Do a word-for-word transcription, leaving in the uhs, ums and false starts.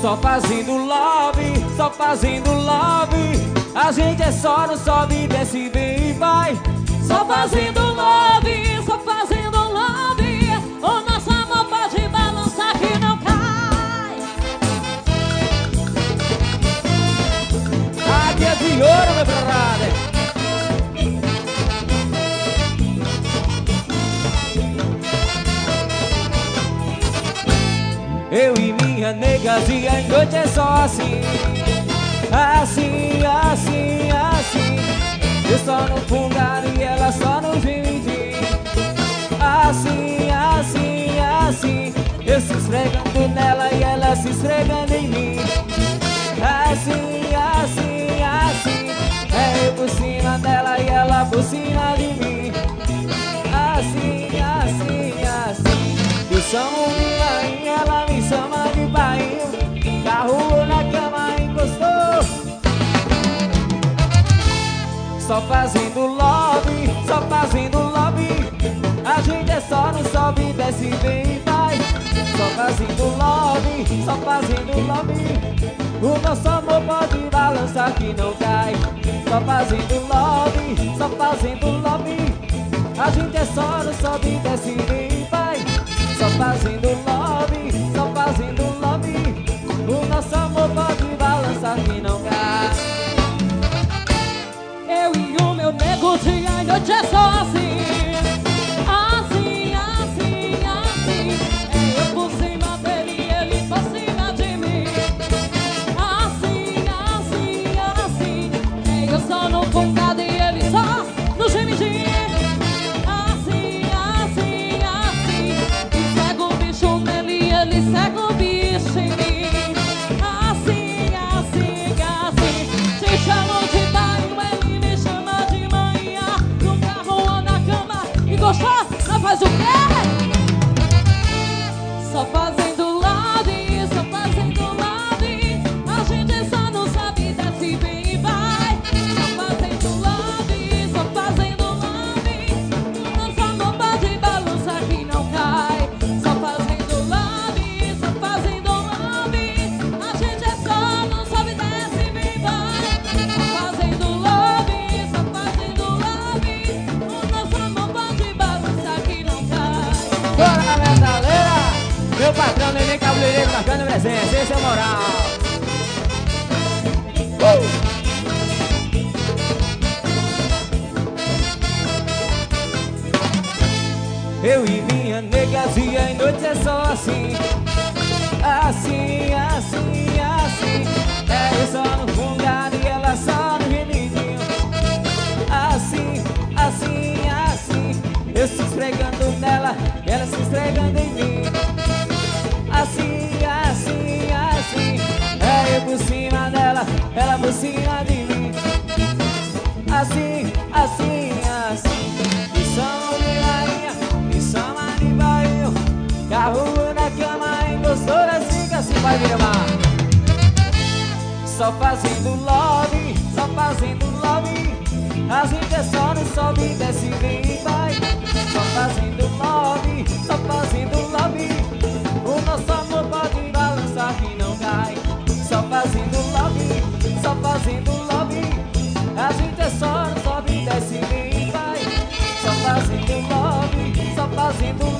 Só fazendo love, só fazendo love. A gente é só no sobe, desce, vem e vai. Só fazendo love, só fazendo love. O nosso amor pode balançar que não cai. Aqui é de ouro, meu brother. Eu e minha negazinha em noite é só assim. Assim, assim, assim. Eu só no fungado e ela só no gemidinho. Assim, assim, assim. Eu se esfregando nela e ela se esfregando em mim. Assim, assim, assim. É eu por cima dela e ela por cima de mim. Assim, assim, assim. Eu chamo de rainha, ela me chama de bainho. Carro na cama encostou. Só fazendo love, só fazendo love. A gente é só no sobe, desce, vem e vai. Só fazendo love, só fazendo love. O nosso amor pode balançar que não cai. Só fazendo love, só fazendo love. A gente é só no sobe, desce, vem e vai. Só fazendo love, só fazendo love. O nosso amor pode balançar que não cai. Eu e o meu nego dia e noite é só assim. Assim, assim, assim. É eu por cima dele e ele por cima de mim. Assim, assim, assim. É eu só no fungado e ele só no gemidinho. Assim, assim, assim. E cega o bicho nele e ele cega o bicho em mim. Assim, assim, assim. Te chamo de bairro, ele me chama de manhã. No carro ou na cama. E gostou? Não faz o quê? Só fazendo love, só fazendo love. A gente só não sabe, desce, vem e vai. Só fazendo love, só fazendo love. Nosso amor pode balançar que não cai. Só fazendo love, só fazendo love. A gente é só não sabe, desce, vem e vai. Só fazendo love, só fazendo love. O nosso amor pode balançar que não cai. Bora na metaleira. Meu patrão, neném cabeleireiro, marcando presença. Esse é o moral. uh! Eu e minha negazinha em noite é só assim. Assim, assim, assim. É eu só no fungado e ela só no gemidinho. Assim, assim, assim. Eu se esfregando nela, ela se esfregando em mim. Assim, assim, assim. É eu por cima dela, ela por cima de mim. Assim, assim, assim. Me chama de rainha, me chama de bairro. Carro na cama, encostou assim que assim vai me amar. Só fazendo love, só fazendo love. A gente é só no sobe, desce, vem e vai. Só fazendo love, só fazendo love. O nosso amor pode balançar que não cai. Só fazendo love, só fazendo love. A gente é só no sobe, desce, vem e vai. Só fazendo love, só fazendo